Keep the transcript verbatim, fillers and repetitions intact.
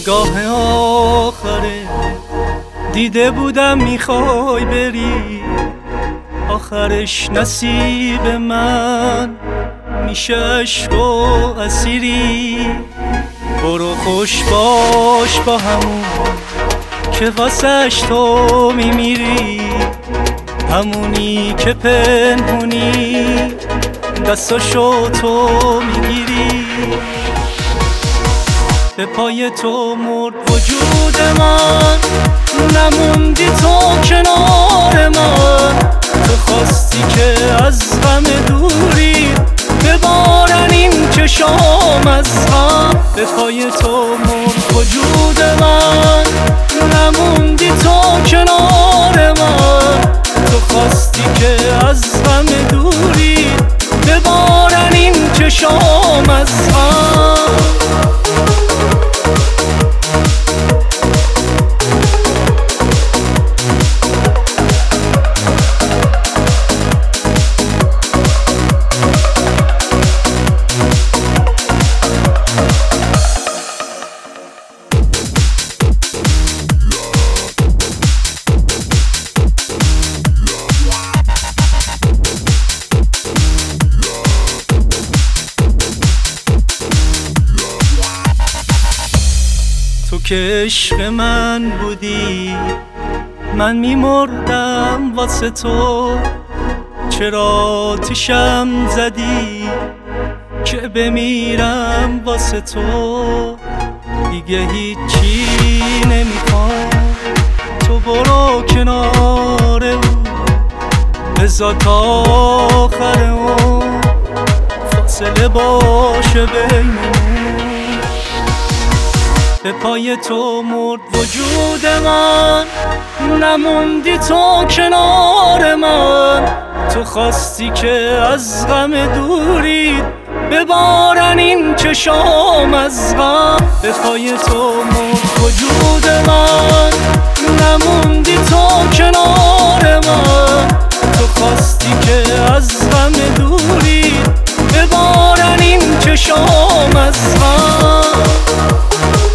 نگاه آخره دیده بودم میخوای بری، آخرش نصیب من میشه عشق و اسیری. برو خوش باش با همون که واسش تو میمیری، همونی که پنهونی دستاشو تو میگیری. به پای تو مرد وجود من، نموندی تو کنار من. تو خواستی که از غم دوری ببارن این چشام از غم. به پای تو مرد وجود من، نموندی تو کنار من. تو خواستی که از غم دوری ببارن این چشام از غم. تو که عشق من بودی، من میمردم واسه تو. چرا آتیشم زدی که بمیرم واسه تو؟ دیگه هیچی نمیخوام، تو برو کنار او. بذار تا آخر اون فاصله باشه بینمون. به پای تو مرد وجود من، نموندی تو کنار من. تو خواستی که از غم دوری ببارن این چشام از غم. به پای تو مرد وجود من، نموندی تو کنار من. تو خواستی که از غم دوری ببارن این چشام از غم.